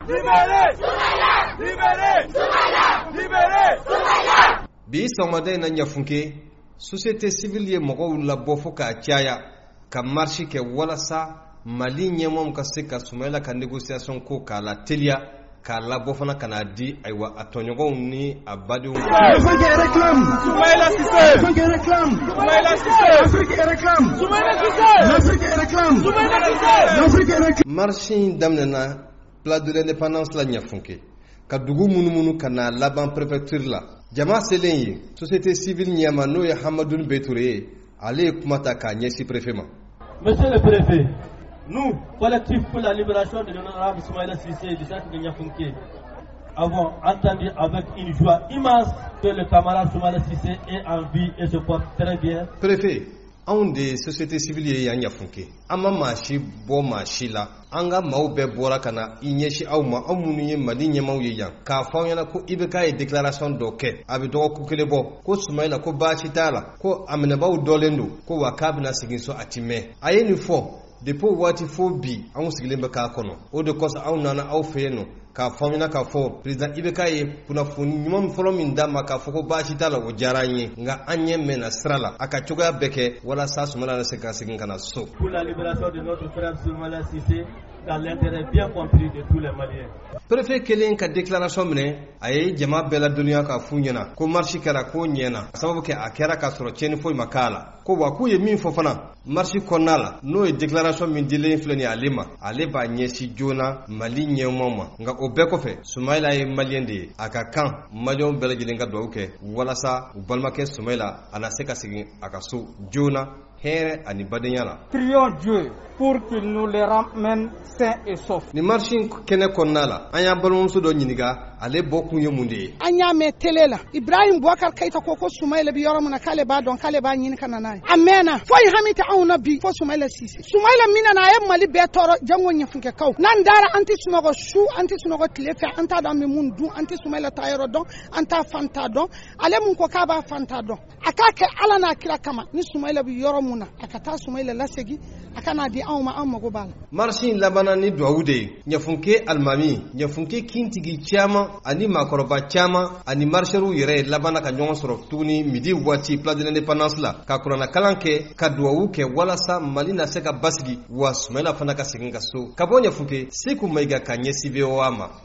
Libérez Soumaïla! Libérez Soumaïla! Libérez Soumaïla! Bi sɔgɔmada na ɲafunke société civile ye mɔgɔw labɔ fo k'a caya ka marche kɛ walasa Mali ɲɛmɔgɔw ka se ka Soumaïla ka négociation ko k'a la teliya k'a labɔ fana ka n'a di ayiwa a tɔɲɔgɔnw ni a badenw. L'Afrique réclame Soumaïla Cissé! L'Afrique réclame Soumaïla Cissé! L'Afrique réclame Soumaïla Cissé! L'Afrique réclame Soumaïla Cissé! L'Afrique réclame. Marche in daminɛna place de l'indépendance la ɲafunke ka dugu munumunu ka na laban préfecture la jama selen ye société civile ɲɛma n'o ye Hamadoun Betouré ye ale ye kuma ta k'a ɲɛsin préfet ma. Monsieur le préfet, nous, collectif pour la libération de l'honorable Soumaïla Cissé et du centre de Niafunké, avons entendu avec une joie immense que le camarade Soumaïla Cissé est en vie et se porte très bien. Préfet, anw de société civile ye yan Niafunké an ma maa si bɔ maa si la an ka maaw bɛɛ bɔra ka na i ɲɛsin aw ma aw minnu ye Mali ɲɛmaaw ye yan k'a fɔ aw ɲɛna ko IBK ye déclaration dɔ kɛ a bɛ dɔgɔkun kelen bɔ ko Soumaïla ko baasi t'a la ko a minɛbaaw dɔlen don ko wa k'a bɛna segin so a ti mɛn a ye nin fɔ depuis waati fo bi anw sigilen bɛ k'a kɔnɔ o de kosɔn aw nana aw fɛ yen nɔ k'a fɔ aw ɲɛna k'a fɔ président IBK ye kunnafoni ɲuman fɔlɔ min d'a ma k'a fɔ ko baasi t'a la o diyara an ye nka an ɲɛ mɛnna sira la a ka cogoya bɛɛ kɛ walasa Soumaïla se ka segin ka na so. Pour la libération de notre frère Soumaïla Cissé dans l'intérêt bien compris de tous les Maliens. Préfet kelen ka déclaration minɛ a ye jama bɛɛ ladɔnniya k'a f'u ɲɛna ko marche kɛra ko ɲɛna sababu kɛ a kɛra k'a sɔrɔ tiɲɛni foyi ma k'a la ko wa k'u ye min fɔ fana marche kɔnɔna la n'o ye déclaration min dilen filɛ nin ale ma ale b'a ɲɛsin joona Mali ɲɛmɔgɔw ma nka o bɛɛ kɔfɛ Soumaïla ye malien de ye a ka kan malien bɛɛ lajɛlen ka dugawu kɛ walasa u balimakɛ Soumaïla a na se ka segin a ka so joona hɛrɛ ani badenya la. Prions Dieu pour qu'il nous les ramène sains et saufs. Ni marche kɛnɛ kɔnɔna la an y'a balimamuso dɔ ɲininka ale bɔ kun ye mun de ye. An y'a mɛn télé la Ibrahim Boubacar Keïta ko Soumaïla bɛ yɔrɔ min na k'ale b'a dɔn k'ale b'a ɲini ka na n'a ye a mɛnna foyi hami tɛ anw na bi fo Soumaïla Cissé. Soumaïla min nana a ye Mali bɛɛ tɔɔrɔ jango ɲɛfunkɛkaw n'an dara an tɛ sunɔgɔ su an tɛ sunɔgɔ tile fɛ an t'a dɔn an bɛ mun dun an tɛ Soumaïla ta yɔrɔ dɔn an t'a fan t'a dɔn ale mun ko k'a b'a fan t'a dɔn a k'a kɛ Ala n'a kira kama ni Soumaïla bɛ yɔrɔ mun na a ka taa Soumaïla lasegin a kana di anw ma an mago b'a la. Marche in labanna ni duwawu de ye Ɲafunké alimami Ɲafunké kintigi caman ani maakɔrɔba caman ani marcheurs yɛrɛ labanna ka ɲɔgɔn sɔrɔ tuguni midi waati place de l'indépendance la ka kuranna kalan kɛ ka duwawu kɛ walasa Mali na se ka basigi wa Soumaïla fana ka segin ka so ka bɔ Ɲafunké Seku Mayiga ka ɲɛsin VOA ma.